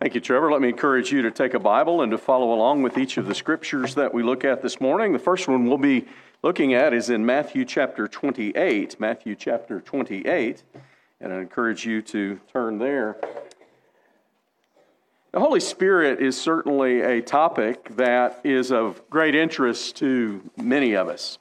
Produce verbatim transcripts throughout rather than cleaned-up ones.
Thank you, Trevor. Let me encourage you to take a Bible and to follow along with each of the scriptures that we look at this morning. The first one we'll be looking at is in Matthew chapter twenty-eight. Matthew chapter twenty-eight, and I encourage you to turn there. The Holy Spirit is certainly a topic that is of great interest to many of us.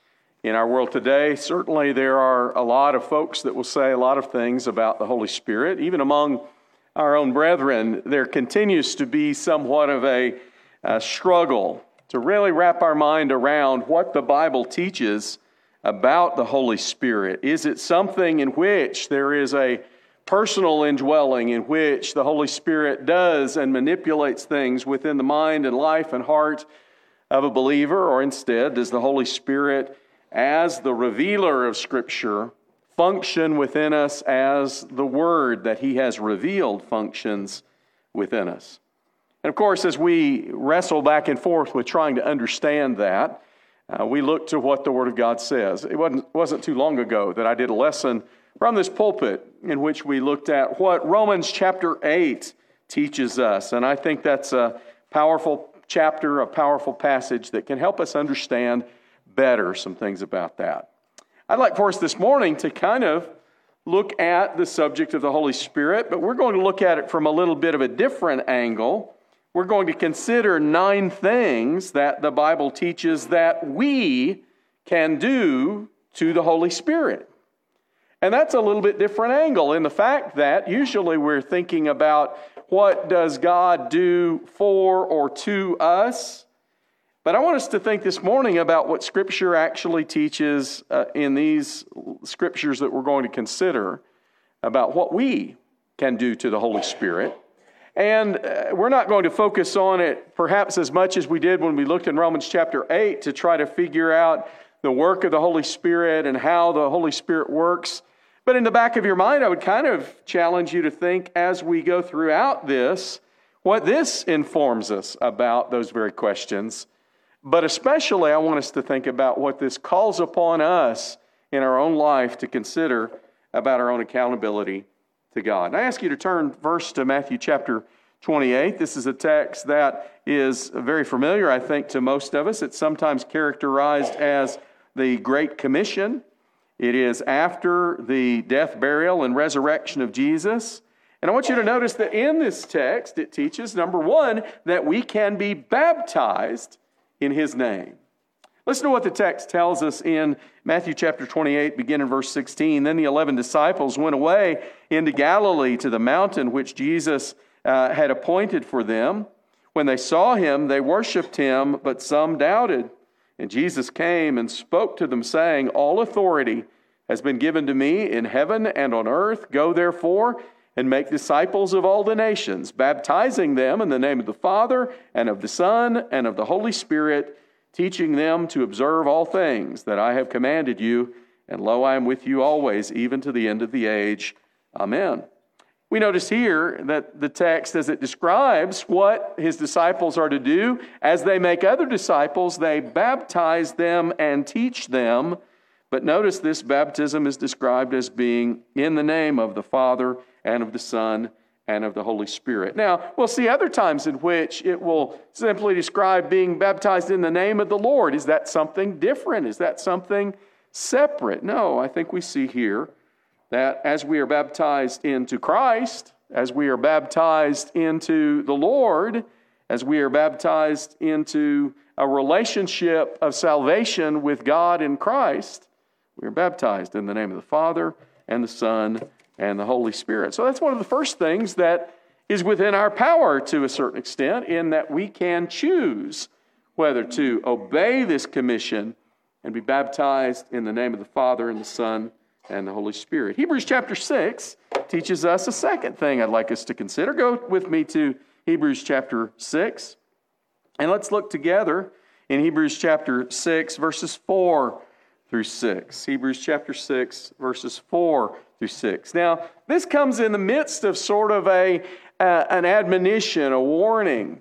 In our world today, certainly there are a lot of folks that will say a lot of things about the Holy Spirit. Even among our own brethren, there continues to be somewhat of a, a struggle to really wrap our mind around what the Bible teaches about the Holy Spirit. Is it something in which there is a personal indwelling, in which the Holy Spirit does and manipulates things within the mind and life and heart of a believer? Or instead, does the Holy Spirit, as the revealer of Scripture, function within us as the Word that He has revealed functions within us? And of course, as we wrestle back and forth with trying to understand that, uh, we look to what the Word of God says. It wasn't, wasn't too long ago that I did a lesson from this pulpit in which we looked at what Romans chapter eight teaches us. And I think that's a powerful chapter, a powerful passage that can help us understand better some things about that. I'd like for us this morning to kind of look at the subject of the Holy Spirit, but we're going to look at it from a little bit of a different angle. We're going to consider nine things that the Bible teaches that we can do to the Holy Spirit. And that's a little bit different angle in the fact that usually we're thinking about what does God do for or to us. But I want us to think this morning about what Scripture actually teaches uh, in these Scriptures that we're going to consider about what we can do to the Holy Spirit. And uh, we're not going to focus on it perhaps as much as we did when we looked in Romans chapter eight to try to figure out the work of the Holy Spirit and how the Holy Spirit works. But in the back of your mind, I would kind of challenge you to think as we go throughout this, what this informs us about those very questions. But especially, I want us to think about what this calls upon us in our own life to consider about our own accountability to God. And I ask you to turn first to Matthew chapter twenty-eight. This is a text that is very familiar, I think, to most of us. It's sometimes characterized as the Great Commission. It is after the death, burial, and resurrection of Jesus. And I want you to notice that in this text, it teaches, number one, that we can be baptized in His name. Listen to what the text tells us in Matthew chapter twenty-eight, beginning in verse sixteen. Then the eleven disciples went away into Galilee to the mountain which Jesus uh, had appointed for them. When they saw Him, they worshipped Him, but some doubted. And Jesus came and spoke to them, saying, "All authority has been given to me in heaven and on earth. Go therefore and make disciples of all the nations, baptizing them in the name of the Father and of the Son and of the Holy Spirit, teaching them to observe all things that I have commanded you. And lo, I am with you always, even to the end of the age. Amen." We notice here that the text, as it describes what His disciples are to do, as they make other disciples, they baptize them and teach them. But notice this baptism is described as being in the name of the Father and of the Son and of the Holy Spirit. Now, we'll see other times in which it will simply describe being baptized in the name of the Lord. Is that something different? Is that something separate? No, I think we see here that as we are baptized into Christ, as we are baptized into the Lord, as we are baptized into a relationship of salvation with God in Christ, we are baptized in the name of the Father and the Son and the Holy Spirit. So that's one of the first things that is within our power to a certain extent, in that we can choose whether to obey this commission and be baptized in the name of the Father and the Son and the Holy Spirit. Hebrews chapter six teaches us a second thing I'd like us to consider. Go with me to Hebrews chapter six, and let's look together in Hebrews chapter six, verses four through six. Hebrews chapter six, verses four through six. Now, this comes in the midst of sort of a uh, an admonition, a warning,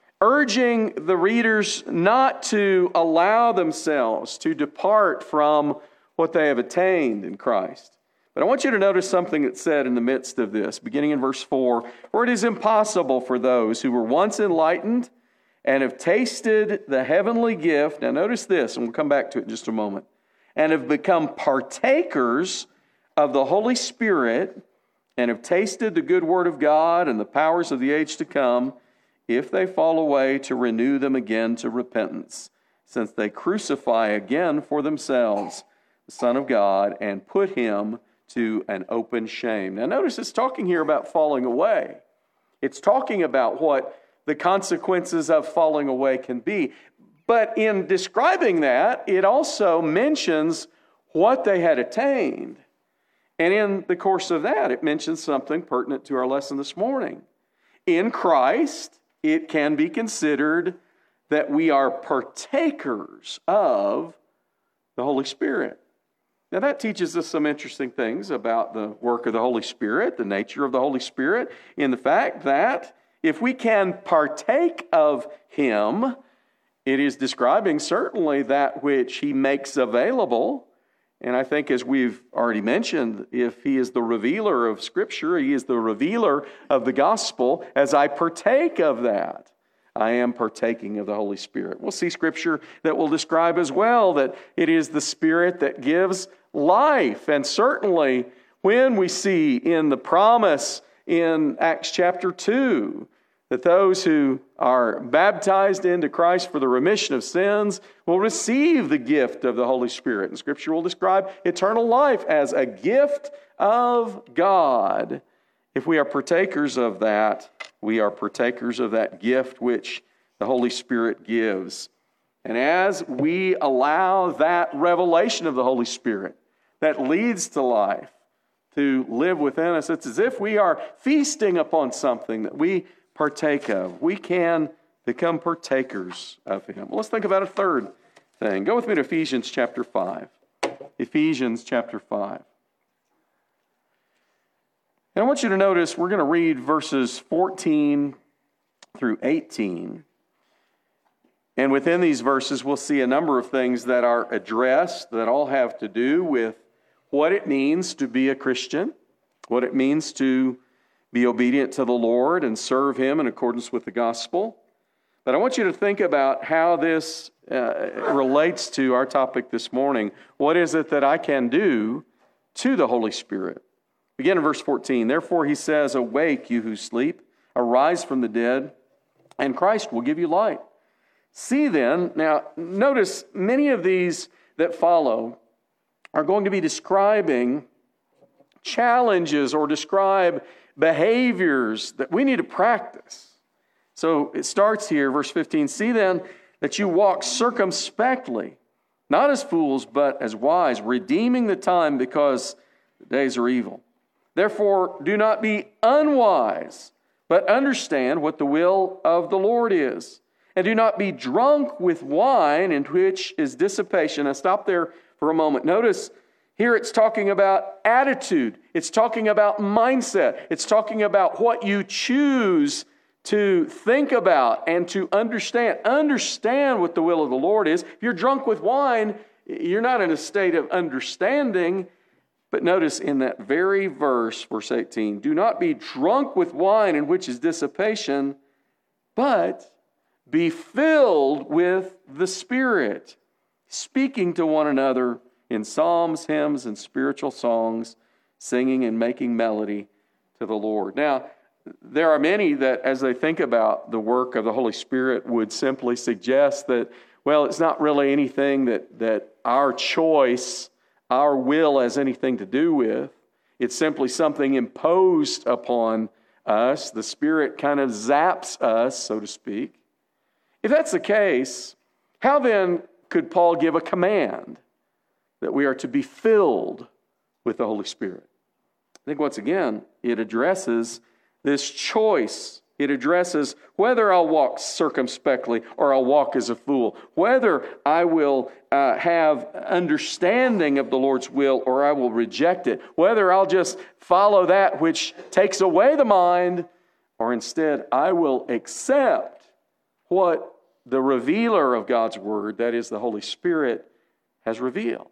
urging the readers not to allow themselves to depart from what they have attained in Christ, But I want you to notice something that's said in the midst of this, beginning in verse four, "For it is impossible for those who were once enlightened and have tasted the heavenly gift," now notice this, and we'll come back to it in just a moment, "and have become partakers of the Holy Spirit, and have tasted the good word of God and the powers of the age to come, if they fall away, to renew them again to repentance, since they crucify again for themselves the Son of God and put him to an open shame." Now notice it's talking here about falling away. It's talking about what the consequences of falling away can be. But in describing that, it also mentions what they had attained. And in the course of that, it mentions something pertinent to our lesson this morning. In Christ, it can be considered that we are partakers of the Holy Spirit. Now that teaches us some interesting things about the work of the Holy Spirit, the nature of the Holy Spirit, in the fact that if we can partake of him, it is describing certainly that which he makes available. And I think, as we've already mentioned, if he is the revealer of Scripture, he is the revealer of the gospel. As I partake of that, I am partaking of the Holy Spirit. We'll see Scripture that will describe as well that it is the Spirit that gives life. And certainly when we see in the promise in Acts chapter two, that those who are baptized into Christ for the remission of sins will receive the gift of the Holy Spirit. And Scripture will describe eternal life as a gift of God. If we are partakers of that, we are partakers of that gift which the Holy Spirit gives. And as we allow that revelation of the Holy Spirit that leads to life to live within us, it's as if we are feasting upon something that we partake of. We can become partakers of him. Well, let's think about a third thing. Go with me to Ephesians chapter five. Ephesians chapter five. And I want you to notice we're going to read verses fourteen through eighteen. And within these verses, we'll see a number of things that are addressed that all have to do with what it means to be a Christian, what it means to be obedient to the Lord and serve him in accordance with the gospel. But I want you to think about how this uh, relates to our topic this morning. What is it that I can do to the Holy Spirit? Begin in verse fourteen. "Therefore he says, awake, you who sleep, arise from the dead, and Christ will give you light. See then," now notice many of these that follow are going to be describing challenges or describe behaviors that we need to practice. So it starts here, verse fifteen, "See then that you walk circumspectly, not as fools, but as wise, redeeming the time because the days are evil. Therefore do not be unwise, but understand what the will of the Lord is. And do not be drunk with wine, in which is dissipation." Now stop there for a moment. Notice here it's talking about attitude. It's talking about mindset. It's talking about what you choose to think about and to understand. Understand what the will of the Lord is. If you're drunk with wine, you're not in a state of understanding. But notice in that very verse, verse eighteen, "Do not be drunk with wine, in which is dissipation, but be filled with the Spirit, speaking to one another in psalms, hymns, and spiritual songs, singing and making melody to the Lord." Now, there are many that, as they think about the work of the Holy Spirit, would simply suggest that, well, it's not really anything that, that our choice, our will has anything to do with. It's simply something imposed upon us. The Spirit kind of zaps us, so to speak. If that's the case, how then could Paul give a command that we are to be filled with the Holy Spirit? I think once again, it addresses this choice. It addresses whether I'll walk circumspectly or I'll walk as a fool, whether I will uh, have understanding of the Lord's will or I will reject it, whether I'll just follow that which takes away the mind, or instead I will accept what the revealer of God's word, that is the Holy Spirit, has revealed.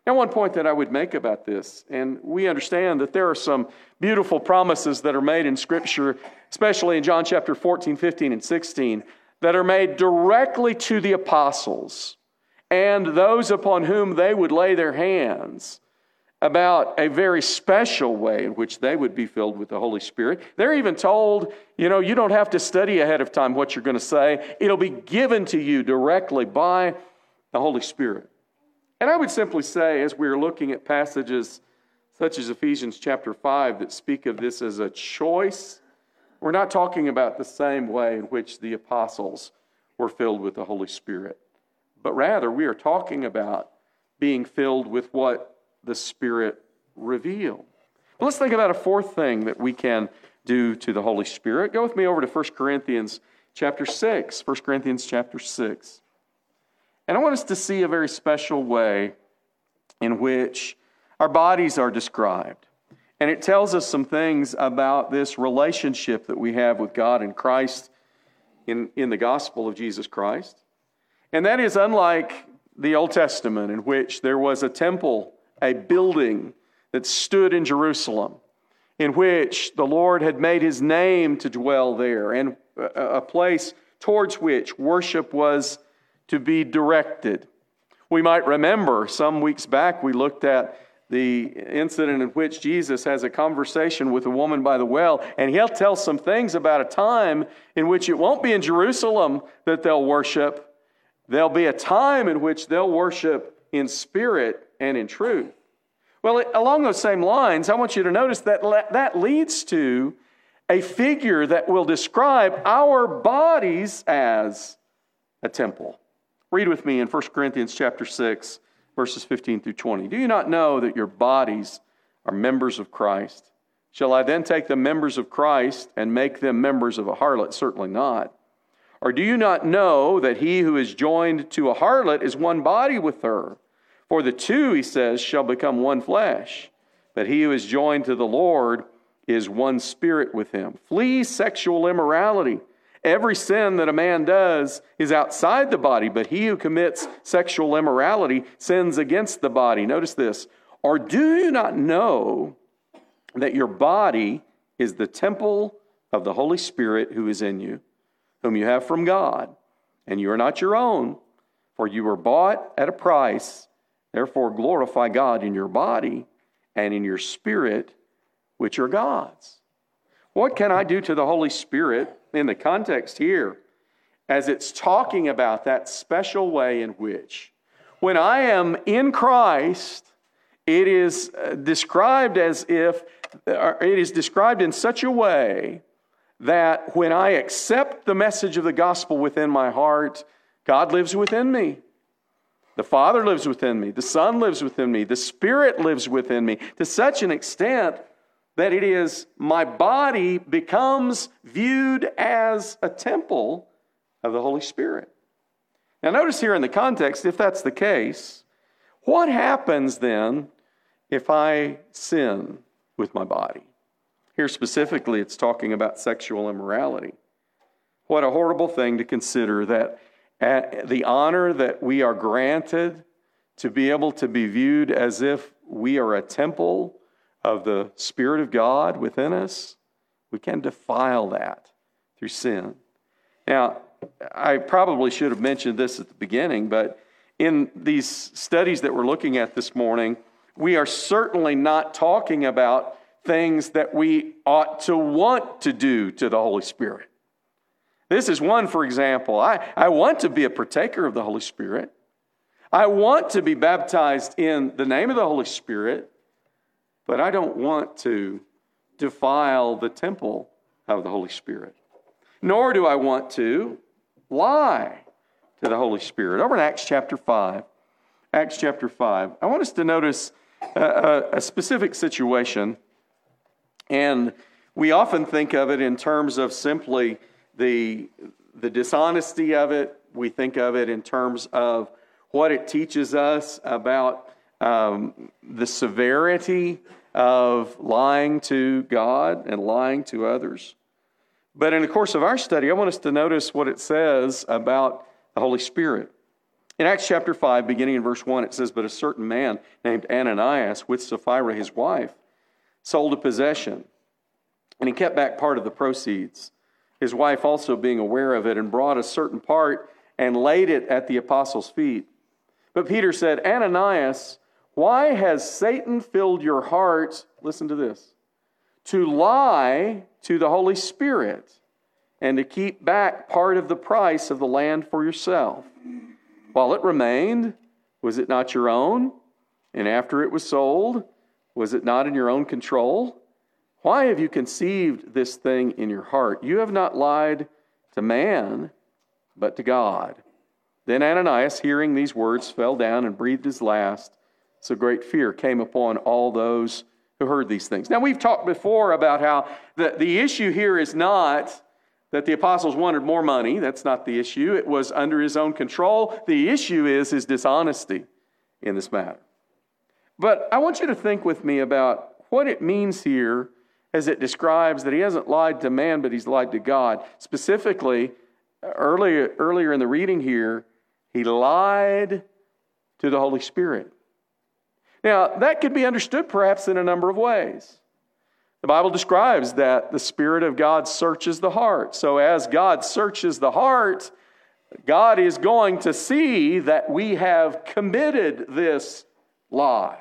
Now, one point that I would make about this, and we understand that there are some beautiful promises that are made in Scripture, especially in John chapter fourteen, fifteen, and sixteen, that are made directly to the apostles and those upon whom they would lay their hands about a very special way in which they would be filled with the Holy Spirit. They're even told, you know, you don't have to study ahead of time what you're going to say. It'll be given to you directly by the Holy Spirit. And I would simply say, as we're looking at passages such as Ephesians chapter five that speak of this as a choice, we're not talking about the same way in which the apostles were filled with the Holy Spirit. But rather, we are talking about being filled with what the Spirit revealed. But let's think about a fourth thing that we can do to the Holy Spirit. Go with me over to First Corinthians chapter six. First Corinthians chapter six. And I want us to see a very special way in which our bodies are described. And it tells us some things about this relationship that we have with God and Christ in, in the gospel of Jesus Christ. And that is unlike the Old Testament, in which there was a temple, a building that stood in Jerusalem, in which the Lord had made his name to dwell there, and a place towards which worship was to be directed. We might remember some weeks back we looked at the incident in which Jesus has a conversation with a woman by the well, and he'll tell some things about a time in which it won't be in Jerusalem that they'll worship. There'll be a time in which they'll worship in spirit and in truth. Well, along those same lines, I want you to notice that that leads to a figure that will describe our bodies as a temple. Read with me in First Corinthians chapter six, verses fifteen through twenty. Do you not know that your bodies are members of Christ? Shall I then take the members of Christ and make them members of a harlot? Certainly not. Or do you not know that he who is joined to a harlot is one body with her? For the two, he says, shall become one flesh. But he who is joined to the Lord is one spirit with him. Flee sexual immorality. Every sin that a man does is outside the body, but he who commits sexual immorality sins against the body. Notice this. Or do you not know that your body is the temple of the Holy Spirit who is in you, whom you have from God, and you are not your own, for you were bought at a price. Therefore glorify God in your body and in your spirit, which are God's. What can I do to the Holy Spirit in the context here, as it's talking about that special way in which, when I am in Christ, it is described as if, it is described in such a way that when I accept the message of the gospel within my heart, God lives within me. The Father lives within me. The Son lives within me. The Spirit lives within me to such an extent that it is my body becomes viewed as a temple of the Holy Spirit. Now notice here in the context, if that's the case, what happens then if I sin with my body? Here specifically, it's talking about sexual immorality. What a horrible thing to consider, that at the honor that we are granted to be able to be viewed as if we are a temple of the Spirit of God within us, we can defile that through sin. Now, I probably should have mentioned this at the beginning, but in these studies that we're looking at this morning, we are certainly not talking about things that we ought to want to do to the Holy Spirit. This is one, for example. I, I want to be a partaker of the Holy Spirit. I want to be baptized in the name of the Holy Spirit, but I don't want to defile the temple of the Holy Spirit. Nor do I want to lie to the Holy Spirit. Over in Acts chapter five, Acts chapter five, I want us to notice a, a, a specific situation, and we often think of it in terms of simply the, the dishonesty of it. We think of it in terms of what it teaches us about um, the severity of lying to God and lying to others. But in the course of our study, I want us to notice what it says about the Holy Spirit. In Acts chapter five, beginning in verse one, it says, "But a certain man named Ananias, with Sapphira his wife, sold a possession, and he kept back part of the proceeds. His wife also being aware of it, and brought a certain part and laid it at the apostles' feet. But Peter said, Ananias, why has Satan filled your heart," listen to this, "to lie to the Holy Spirit and to keep back part of the price of the land for yourself? While it remained, was it not your own? And after it was sold, was it not in your own control? Why have you conceived this thing in your heart? You have not lied to man, but to God." Then Ananias, hearing these words, fell down and breathed his last. So great fear came upon all those who heard these things. Now, we've talked before about how the, the issue here is not that the apostles wanted more money. That's not the issue. It was under his own control. The issue is his dishonesty in this matter. But I want you to think with me about what it means here as it describes that he hasn't lied to man, but he's lied to God. Specifically, earlier, earlier in the reading here, he lied to the Holy Spirit. Now, that could be understood perhaps in a number of ways. The Bible describes that the Spirit of God searches the heart. So as God searches the heart, God is going to see that we have committed this lie.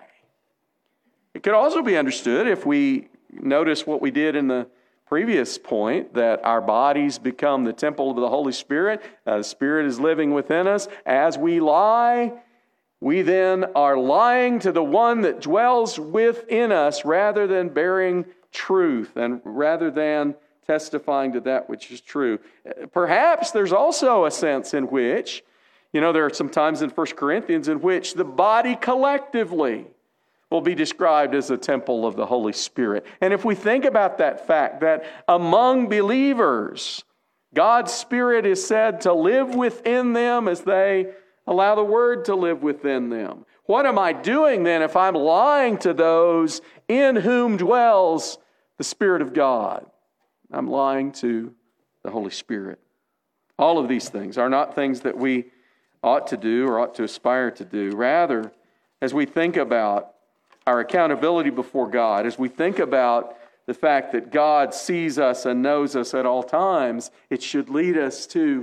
It could also be understood if we notice what we did in the previous point, that our bodies become the temple of the Holy Spirit. Uh, the Spirit is living within us. As we lie, we then are lying to the one that dwells within us rather than bearing truth and rather than testifying to that which is true. Perhaps there's also a sense in which, you know, there are some times in First Corinthians in which the body collectively will be described as a temple of the Holy Spirit. And if we think about that fact, that among believers, God's Spirit is said to live within them as they allow the Word to live within them. What am I doing then if I'm lying to those in whom dwells the Spirit of God? I'm lying to the Holy Spirit. All of these things are not things that we ought to do or ought to aspire to do. Rather, as we think about our accountability before God, as we think about the fact that God sees us and knows us at all times, it should lead us to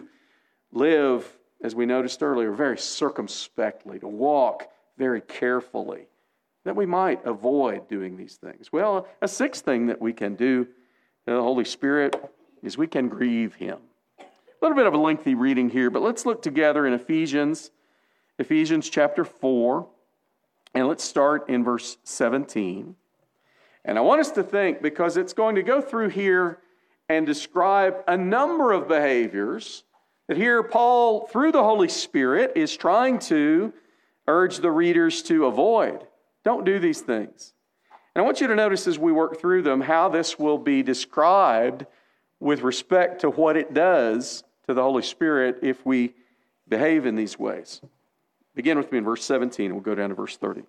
live, as we noticed earlier, very circumspectly, to walk very carefully, that we might avoid doing these things. Well, a sixth thing that we can do to the Holy Spirit is we can grieve Him. A little bit of a lengthy reading here, but let's look together in Ephesians, Ephesians chapter four, and let's start in verse seventeen. And I want us to think, because it's going to go through here and describe a number of behaviors that here Paul, through the Holy Spirit, is trying to urge the readers to avoid. Don't do these things. And I want you to notice as we work through them how this will be described with respect to what it does to the Holy Spirit if we behave in these ways. Begin with me in verse seventeen. We'll go down to verse thirty.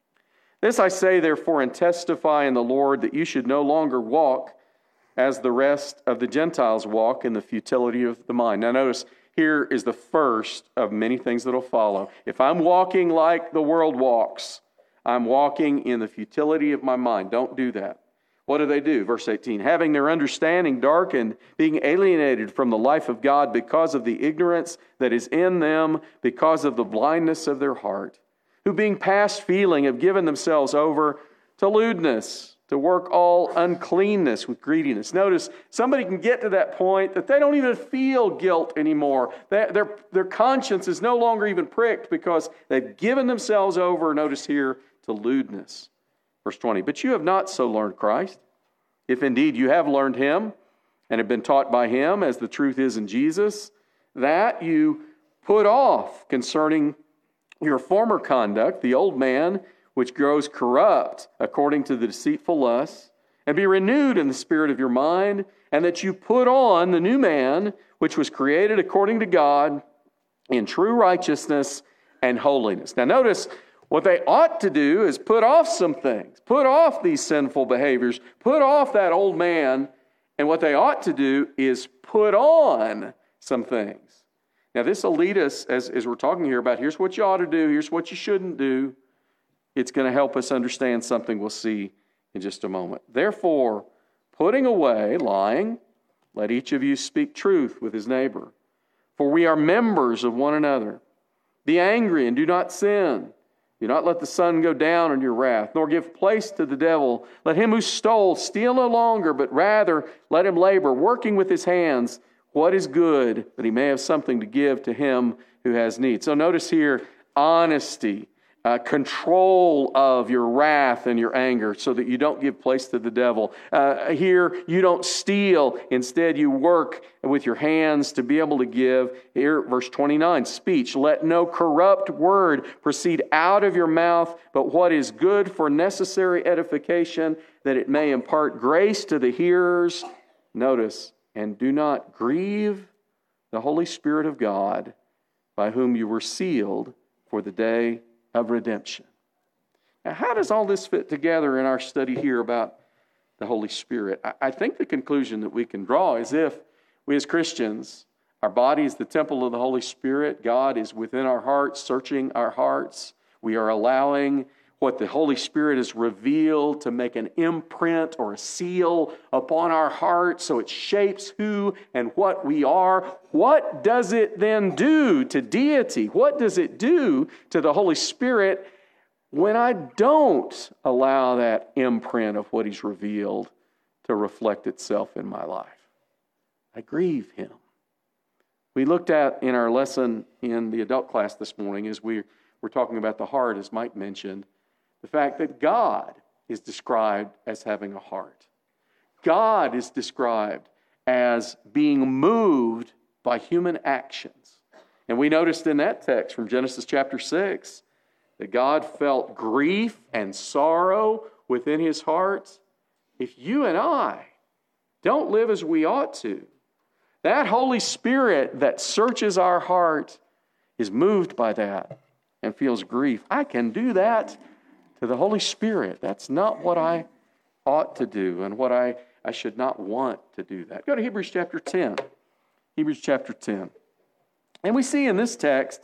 "This I say, therefore, and testify in the Lord, that you should no longer walk as the rest of the Gentiles walk in the futility of the mind." Now notice, here is the first of many things that will follow. If I'm walking like the world walks, I'm walking in the futility of my mind. Don't do that. What do they do? Verse eighteen, "Having their understanding darkened, being alienated from the life of God because of the ignorance that is in them, because of the blindness of their heart, who being past feeling have given themselves over to lewdness, to work all uncleanness with greediness." Notice, somebody can get to that point that they don't even feel guilt anymore. Their, their, their conscience is no longer even pricked because they've given themselves over, notice here, to lewdness. Verse twenty, "But you have not so learned Christ, if indeed you have learned Him and have been taught by Him, as the truth is in Jesus, that you put off concerning your former conduct, the old man, which grows corrupt according to the deceitful lusts, and be renewed in the spirit of your mind, and that you put on the new man, which was created according to God in true righteousness and holiness." Now notice, what they ought to do is put off some things, put off these sinful behaviors, put off that old man, and what they ought to do is put on some things. Now, this will lead us, as, as we're talking here about here's what you ought to do, here's what you shouldn't do. It's going to help us understand something we'll see in just a moment. Therefore, putting away lying, let each of you speak truth with his neighbor. For we are members of one another. Be angry and do not sin. Do not let the sun go down on your wrath, nor give place to the devil. Let him who stole steal no longer, but rather let him labor, working with his hands what is good, that he may have something to give to him who has need. So notice here, honesty, uh, control of your wrath and your anger so that you don't give place to the devil. Uh, here, you don't steal. Instead, you work with your hands to be able to give. Here, verse twenty-nine, speech. Let no corrupt word proceed out of your mouth, but what is good for necessary edification, that it may impart grace to the hearers. Notice, and do not grieve the Holy Spirit of God, by whom you were sealed for the day of redemption. Now, how does all this fit together in our study here about the Holy Spirit? I think the conclusion that we can draw is if we as Christians, our body is the temple of the Holy Spirit, God is within our hearts, searching our hearts, we are allowing what the Holy Spirit has revealed to make an imprint or a seal upon our heart so it shapes who and what we are. What does it then do to deity? What does it do to the Holy Spirit when I don't allow that imprint of what He's revealed to reflect itself in my life? I grieve Him. We looked at in our lesson in the adult class this morning, as we were talking about the heart, as Mike mentioned, the fact that God is described as having a heart. God is described as being moved by human actions. And we noticed in that text from Genesis chapter six that God felt grief and sorrow within His heart. If you and I don't live as we ought to, that Holy Spirit that searches our heart is moved by that and feels grief. I can do that to the Holy Spirit. That's not what I ought to do and what I, I should not want to do that. Go to Hebrews chapter ten. Hebrews chapter ten. And we see in this text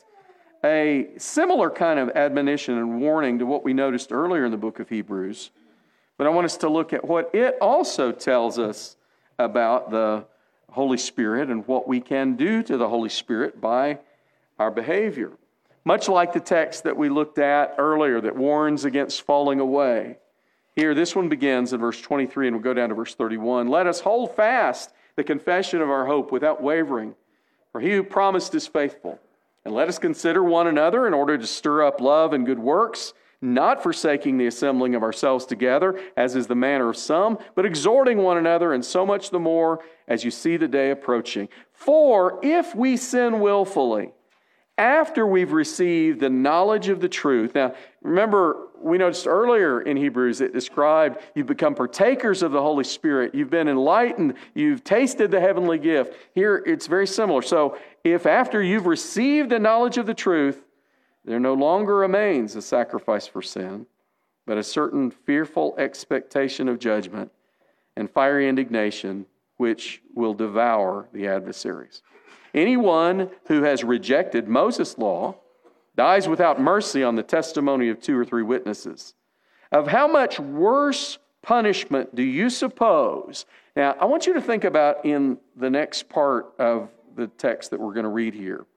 a similar kind of admonition and warning to what we noticed earlier in the book of Hebrews. But I want us to look at what it also tells us about the Holy Spirit and what we can do to the Holy Spirit by our behavior. Much like the text that we looked at earlier that warns against falling away. Here, this one begins in verse twenty-three, and we'll go down to verse thirty-one. Let us hold fast the confession of our hope without wavering, for He who promised is faithful. And let us consider one another in order to stir up love and good works, not forsaking the assembling of ourselves together, as is the manner of some, but exhorting one another, and so much the more as you see the day approaching. For if we sin willfully, after we've received the knowledge of the truth. Now, remember, we noticed earlier in Hebrews it described you've become partakers of the Holy Spirit. You've been enlightened. You've tasted the heavenly gift. Here, it's very similar. So, if after you've received the knowledge of the truth, there no longer remains a sacrifice for sin, but a certain fearful expectation of judgment and fiery indignation, which will devour the adversaries. Anyone who has rejected Moses' law dies without mercy on the testimony of two or three witnesses. Of how much worse punishment do you suppose? Now, I want you to think about in the next part of the text that we're going to read here.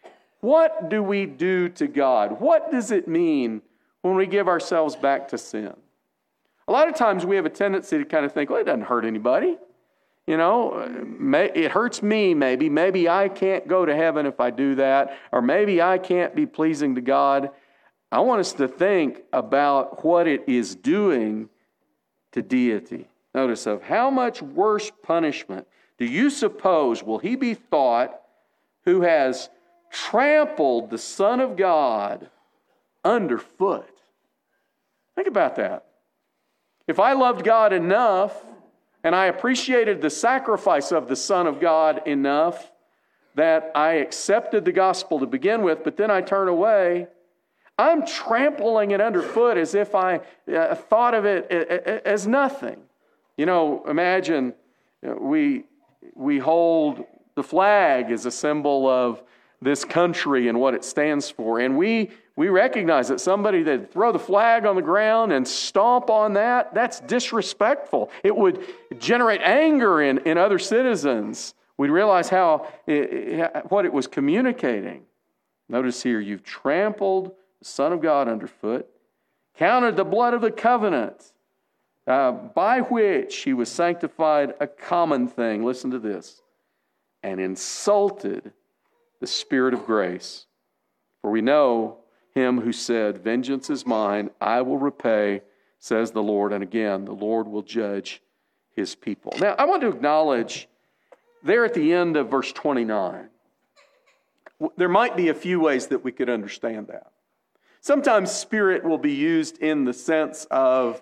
What do we do to God? What does it mean when we give ourselves back to sin? A lot of times we have a tendency to kind of think, well, it doesn't hurt anybody. You know, it hurts me maybe. Maybe I can't go to heaven if I do that. Or maybe I can't be pleasing to God. I want us to think about what it is doing to deity. Notice, of how much worse punishment do you suppose will He be thought who has trampled the Son of God underfoot? Think about that. If I loved God enough and I appreciated the sacrifice of the Son of God enough that I accepted the gospel to begin with, but then I turn away, I'm trampling it underfoot as if I uh, thought of it as nothing. You know, imagine we we hold the flag as a symbol of this country and what it stands for. And we we recognize that somebody that throw the flag on the ground and stomp on that, that's disrespectful. It would generate anger in, in other citizens. We'd realize how it, what it was communicating. Notice here, you've trampled the Son of God underfoot, counted the blood of the covenant, uh, by which he was sanctified a common thing. Listen to this. And insulted the Spirit of grace. For we know him who said, vengeance is mine, I will repay, says the Lord. And again, the Lord will judge his people. Now, I want to acknowledge there at the end of verse twenty-nine, there might be a few ways that we could understand that. Sometimes Spirit will be used in the sense of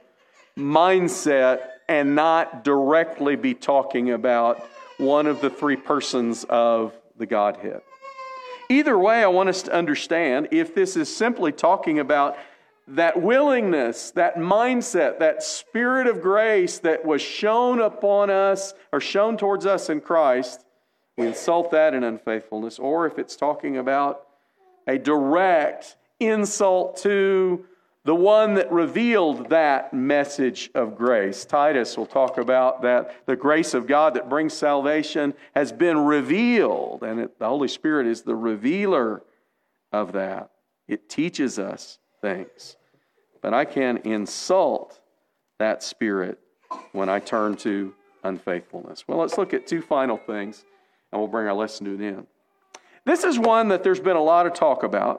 mindset and not directly be talking about one of the three persons of the Godhead. Either way, I want us to understand if this is simply talking about that willingness, that mindset, that Spirit of grace that was shown upon us or shown towards us in Christ, we insult that in unfaithfulness. Or if it's talking about a direct insult to the one that revealed that message of grace. Titus will talk about that the grace of God that brings salvation has been revealed, and it, the Holy Spirit is the revealer of that. It teaches us things. But I can insult that Spirit when I turn to unfaithfulness. Well, let's look at two final things, and we'll bring our lesson to an end. This is one that there's been a lot of talk about.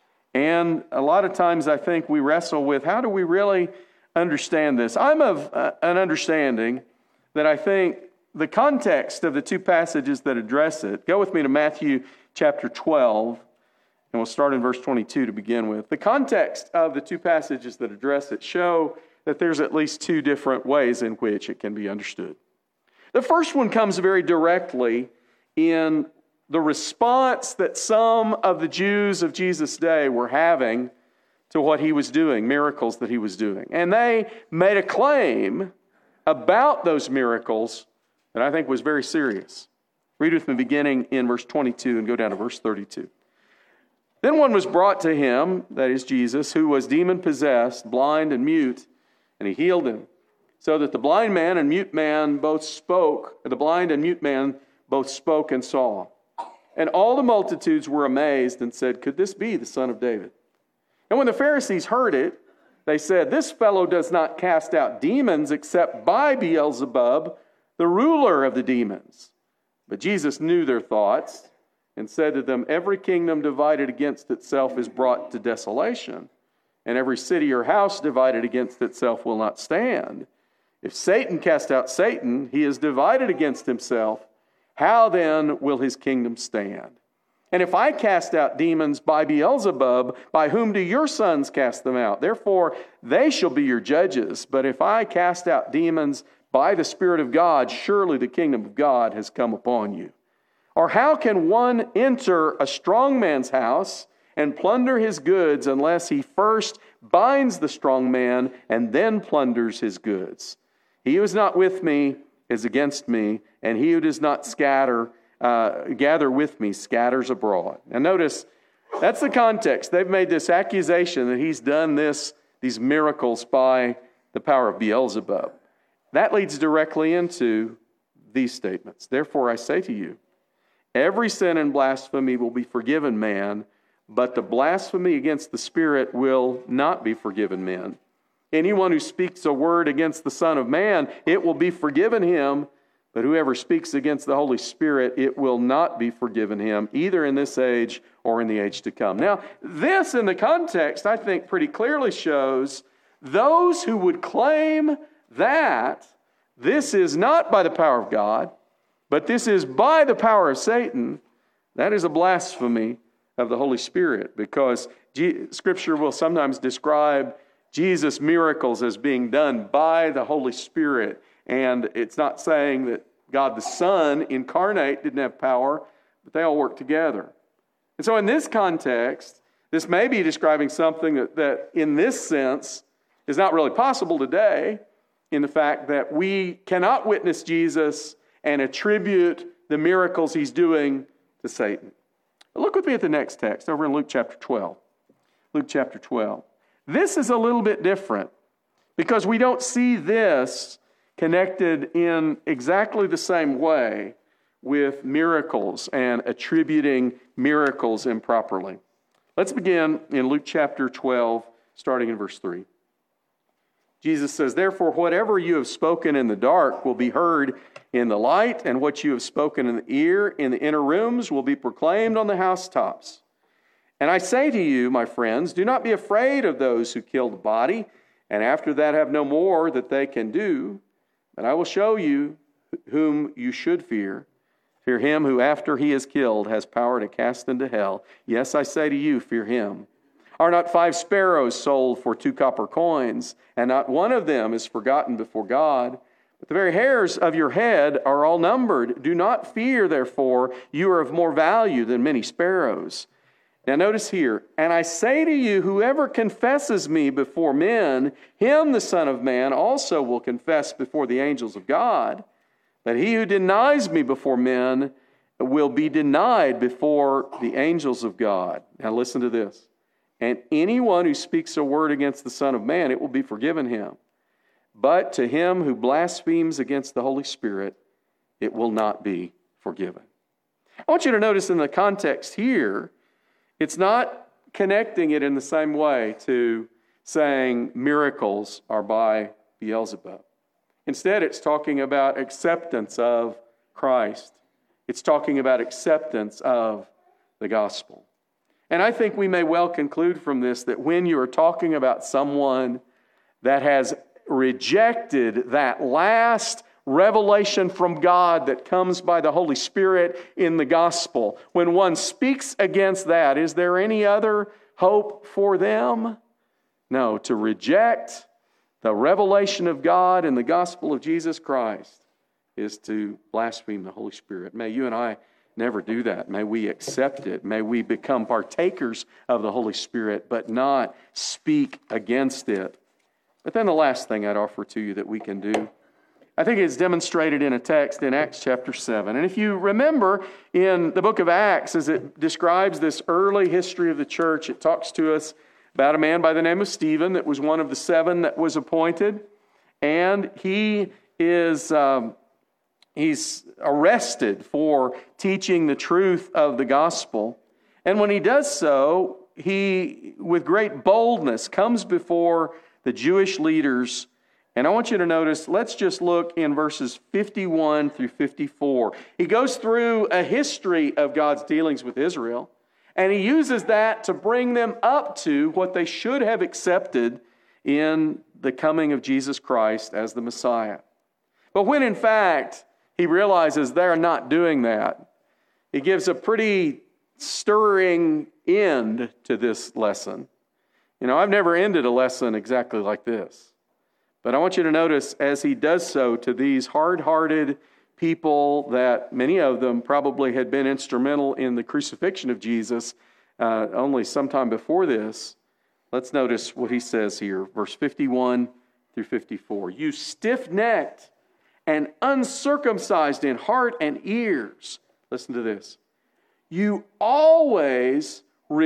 And a lot of times I think we wrestle with, how do we really understand this? I'm of uh, an understanding that I think the context of the two passages that address it, go with me to Matthew chapter twelve, and we'll start in verse twenty-two to begin with. The context of the two passages that address it show that there's at least two different ways in which it can be understood. The first one comes very directly in the response that some of the Jews of Jesus' day were having to what he was doing, miracles that he was doing. And they made a claim about those miracles that I think was very serious. Read with me beginning in verse twenty-two and go down to verse thirty-two. Then one was brought to him, that is Jesus, who was demon-possessed, blind and mute, and he healed him, so that the blind man and mute man both spoke, the blind and mute man both spoke and saw. And all the multitudes were amazed and said, could this be the Son of David? And when the Pharisees heard it, they said, this fellow does not cast out demons except by Beelzebub, the ruler of the demons. But Jesus knew their thoughts and said to them, every kingdom divided against itself is brought to desolation, and every city or house divided against itself will not stand. If Satan cast out Satan, he is divided against himself. How then will his kingdom stand? And if I cast out demons by Beelzebub, by whom do your sons cast them out? Therefore, they shall be your judges. But if I cast out demons by the Spirit of God, surely the kingdom of God has come upon you. Or how can one enter a strong man's house and plunder his goods unless he first binds the strong man and then plunders his goods? He who is not with me is against me, and he who does not scatter, uh, gather with me scatters abroad. Now notice, that's the context. They've made this accusation that he's done this, these miracles by the power of Beelzebub. That leads directly into these statements. Therefore I say to you, every sin and blasphemy will be forgiven man, but the blasphemy against the Spirit will not be forgiven men. Anyone who speaks a word against the Son of Man, it will be forgiven him. But whoever speaks against the Holy Spirit, it will not be forgiven him, either in this age or in the age to come. Now, this in the context, I think, pretty clearly shows those who would claim that this is not by the power of God, but this is by the power of Satan, that is a blasphemy of the Holy Spirit, because Scripture will sometimes describe Jesus' miracles as being done by the Holy Spirit. And it's not saying that God the Son incarnate didn't have power, but they all work together. And so in this context, this may be describing something that, that in this sense is not really possible today, in the fact that we cannot witness Jesus and attribute the miracles he's doing to Satan. But look with me at the next text over in Luke chapter twelve. Luke chapter twelve. This is a little bit different because we don't see this connected in exactly the same way with miracles and attributing miracles improperly. Let's begin in Luke chapter twelve, starting in verse three. Jesus says, "Therefore, whatever you have spoken in the dark will be heard in the light, and what you have spoken in the ear in the inner rooms will be proclaimed on the housetops. And I say to you, my friends, do not be afraid of those who kill the body, and after that have no more that they can do. But I will show you whom you should fear. Fear him who, after he is killed, has power to cast into hell. Yes, I say to you, fear him. Are not five sparrows sold for two copper coins, and not one of them is forgotten before God? But the very hairs of your head are all numbered. Do not fear, therefore, you are of more value than many sparrows." Now notice here, "And I say to you, whoever confesses me before men, him the Son of Man also will confess before the angels of God. But he who denies me before men will be denied before the angels of God." Now listen to this. "And anyone who speaks a word against the Son of Man, it will be forgiven him. But to him who blasphemes against the Holy Spirit, it will not be forgiven." I want you to notice in the context here, it's not connecting it in the same way to saying miracles are by Beelzebub. Instead, it's talking about acceptance of Christ. It's talking about acceptance of the gospel. And I think we may well conclude from this that when you are talking about someone that has rejected that last revelation from God that comes by the Holy Spirit in the gospel, when one speaks against that, is there any other hope for them? No, to reject the revelation of God in the gospel of Jesus Christ is to blaspheme the Holy Spirit. May you and I never do that. May we accept it. May we become partakers of the Holy Spirit, but not speak against it. But then the last thing I'd offer to you that we can do, I think it's demonstrated in a text in Acts chapter seven. And if you remember in the book of Acts, as it describes this early history of the church, it talks to us about a man by the name of Stephen that was one of the seven that was appointed. And he is um, he's arrested for teaching the truth of the gospel. And when he does so, he, with great boldness, comes before the Jewish leaders. And I want you to notice, let's just look in verses fifty-one through fifty-four. He goes through a history of God's dealings with Israel, and he uses that to bring them up to what they should have accepted in the coming of Jesus Christ as the Messiah. But when in fact he realizes they're not doing that, he gives a pretty stirring end to this lesson. You know, I've never ended a lesson exactly like this. But I want you to notice as he does so to these hard-hearted people that many of them probably had been instrumental in the crucifixion of Jesus uh, only sometime before this. Let's notice what he says here, verse fifty-one through fifty-four. "You stiff-necked and uncircumcised in heart and ears." Listen to this. "You always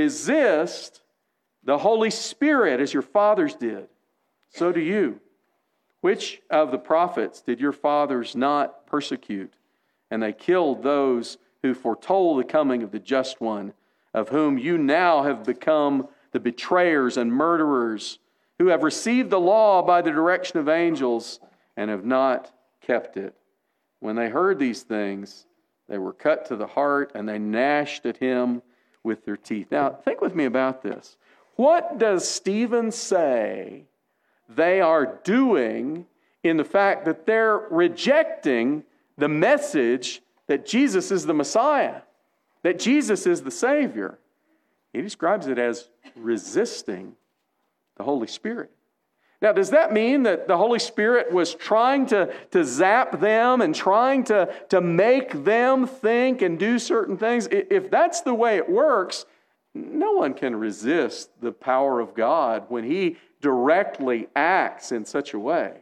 resist the Holy Spirit as your fathers did. So do you. Which of the prophets did your fathers not persecute? And they killed those who foretold the coming of the just one, of whom you now have become the betrayers and murderers, who have received the law by the direction of angels and have not kept it. When they heard these things, they were cut to the heart, and they gnashed at him with their teeth." Now, think with me about this. What does Stephen say they are doing in the fact that they're rejecting the message that Jesus is the Messiah, that Jesus is the Savior? He describes it as resisting the Holy Spirit. Now, does that mean that the Holy Spirit was trying to, to zap them and trying to, to make them think and do certain things? If that's the way it works, no one can resist the power of God when He directly acts in such a way.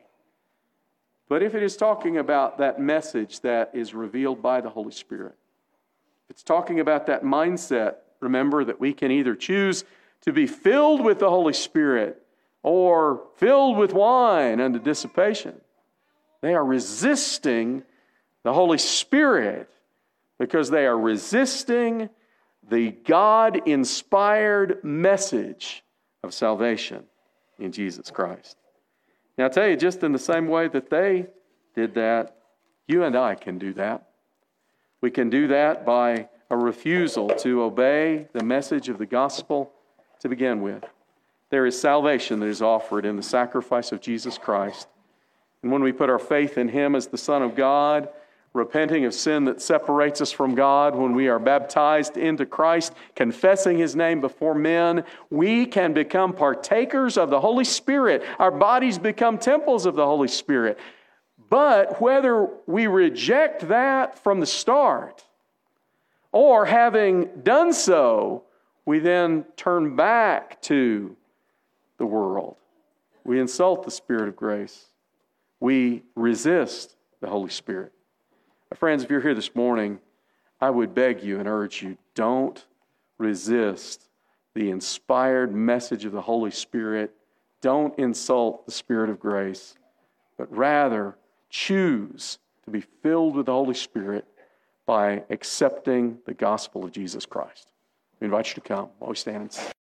But if it is talking about that message that is revealed by the Holy Spirit, It's talking about that mindset. Remember that we can either choose to be filled with the Holy Spirit or filled with wine unto dissipation. They are resisting the Holy Spirit because they are resisting the God-inspired message of salvation in Jesus Christ. Now, I'll tell you, just in the same way that they did that, you and I can do that. We can do that by a refusal to obey the message of the gospel to begin with. There is salvation that is offered in the sacrifice of Jesus Christ. And when we put our faith in Him as the Son of God, repenting of sin that separates us from God, when we are baptized into Christ, confessing His name before men, we can become partakers of the Holy Spirit. Our bodies become temples of the Holy Spirit. But whether we reject that from the start, or having done so, we then turn back to the world. We insult the Spirit of grace. We resist the Holy Spirit. Friends, if you're here this morning, I would beg you and urge you, don't resist the inspired message of the Holy Spirit. Don't insult the Spirit of grace, but rather choose to be filled with the Holy Spirit by accepting the gospel of Jesus Christ. We invite you to come while we stand and sing.